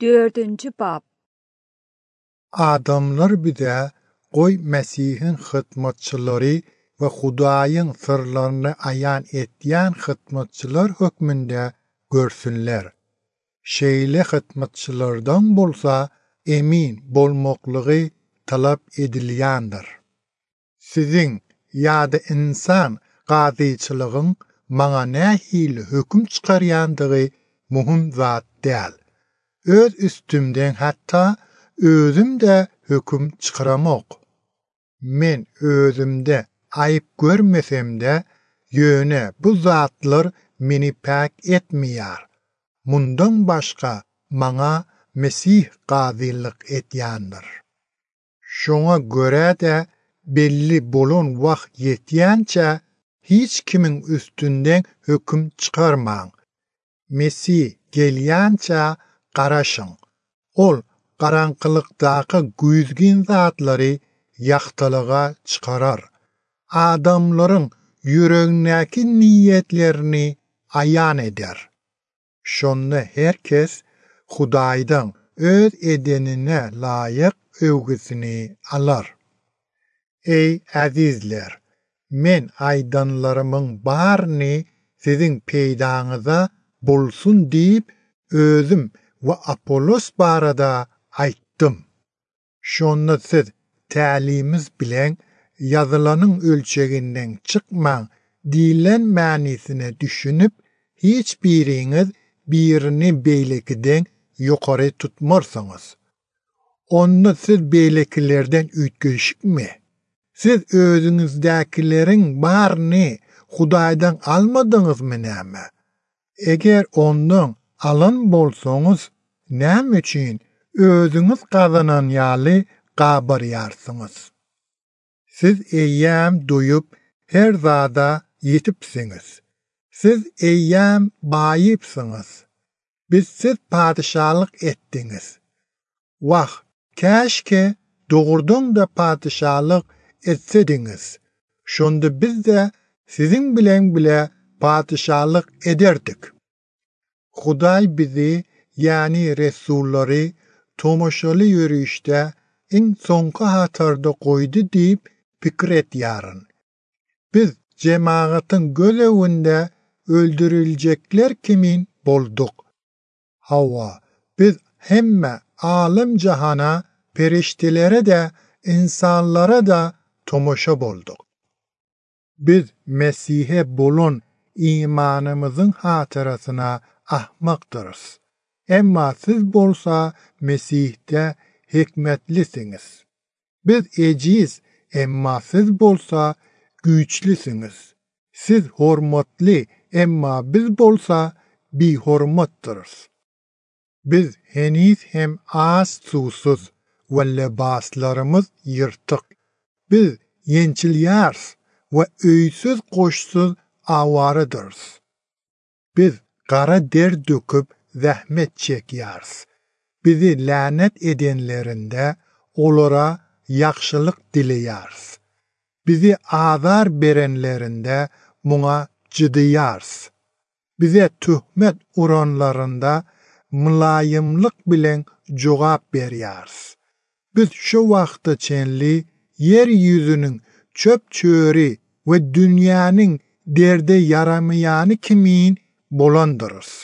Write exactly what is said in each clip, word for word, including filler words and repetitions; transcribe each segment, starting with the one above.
Dördüncü bab. Adamlar bize Goy Mesih'in hıtmatçıları ve Hudaýyň sırlaryny ayan etýän hıtmatçılar hökmünde görsünler. Şeýle hıtmatçılardan bolsa emin bolmaklygy talap edilýändir. Siziň ýa-da insan gazyçylygyň maňa nähili hökm çykarýandygy muhim zat däl. Öz üstümden hatta özüm de hökm çykaramok. Men özümde ayıp görmesemde ýöne bu zatlar meni pak etmeýär. Mundan başga maňa Mesih gazylyk etýändir. Şoňa göre de belli bolan wagt ýetýänçe hiç kimiň üstünden hökm çykarmaň. Mesih gelýänçe garaşyň. Ol garanqylykdaky güýzgin zatlary ýaktalyga çykarar. Adamlaryň ýüregindäki niýetlerini ayan eder. Şonda herkes Hudaýdan öz edenine laýyk öwgüsini alar. Ey azizler, men aýdanlarymyň baryny siziň peýdaňyza bolsun diýip özüm we Apollos barada aýtdym. Şonda siz tälimimiz bilen ýazylanyň ölçeginden çykmaň diýilen mänisine düşünüp hiç biriňiz birini beýlekiden ýokary tutmarsaňyz. Onda siz beýlekilerden üýtgeşikmi? Siz özüňizdäkileriň baryny Hudaýdan almadyňyzmy näme? Eger ondan alan bolsaňyz, näme üçin özüňiz gazanan ýaly gabarýarsyňyz? Siz eýýäm doýup her zada ýetipsiňiz. Siz eýýäm baýypsyňyz. Biz siz padyşalyk etdiňiz. Wah, käşke dogurdan da padyşalyk etsediňiz. Şonda biz de siziň bilen bile padyşalyk ederdik. Hudaý bizi, ýani resullary, tomoşaly ýürüşde iň soňky hatarda goýdy diýip pikir etýäryn. Biz jemaatyň göz öwünde öldüriljekler kimin bolduk. Hawa, biz hemme alim jahana, periştelere de, insanlara da tomoşa bolduk. Biz Mesih'e bolan imanymyzyň hatyrasyna ahmakdyrys. Emma siz bolsa Mesih'de hikmetlisiňiz. Biz ejiz, emma siz bolsa güýçlisiňiz. Siz hormatly, emma biz bolsa bi-hormatdyrys. Biz heniz hem az susuz we lebaslarymyz ýyrtyk. Biz ýençilýärs we öýsüz goşsuz awarydyrs. Biz gara der döküp zähmet çekýärs. Bizi lanet edenlerinde olara ýakşylyk dileýärs. Bizi azar berenlerinde muňa jydyýärs. Bize töhmet uranlarında mülayimlik bilen jogap berýärs. Biz şu wagtda çenli yer ýüzüniň çöp çöri we dünýäniň derde yaramaýany kimin bolandyrys.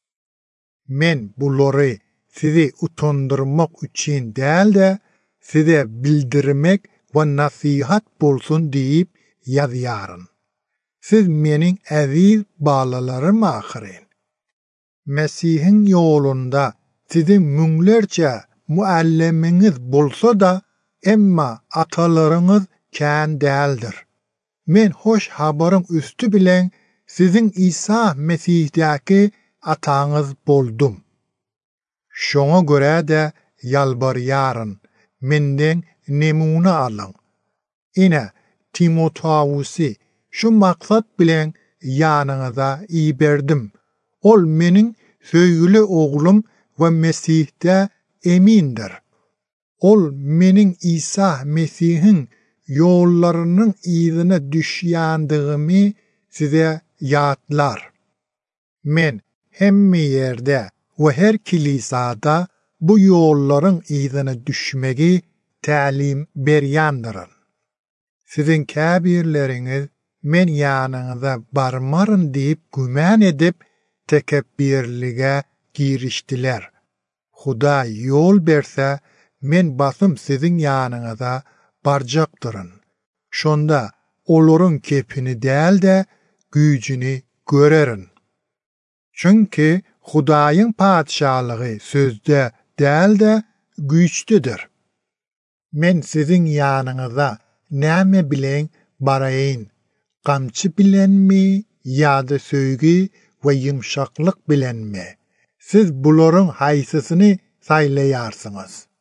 Men bulary sizi utandyrmak üçin däl de size bildirmek we nasihat bolsun diýip ýazýaryn. Siz meniň aziz balalarym ahyrin. Mesihiň ýolunda siziň müňlerçe muallimiňiz bolsa da, emma atalaryňyz kän däldir. Men hoş habaryň üstü bilen siziň İsa Mesih'däki ataňyz boldum. Şoňa görä de ýalbarýaryn, menden nemuna alyň. Ine Timoteusy şu maksat bilen ýanyňyza iberdim. Ol meniň söýgüli oglum we Mesih'de emindir. Ol meniň İsa Mesih'in ýollarynyň ýyzyna düşýändigimi size ýatlar. Men hemme ýerde we her kilisada bu yolların izine düşmegi ta'lim berýändirin. Sizin käbirleriniz men ýanynıza barmaryn diýip gümän edip tekebbirlige girişdiler. Huda yol berse men basym sizin ýanyňyza barjaktyryn. Şonda olaryň kepini däl-de güýjini görerin. Çünki Hudaýyň padşalygy sözde däl-de güýçlidir. Men sizin ýanyňyza näme bilen baraýyn? Gamçy bilenmi ýa-da söýgi we ýumşaklyk bilenmi? Siz bularyň haýsysyny saýlaýarsyňyz?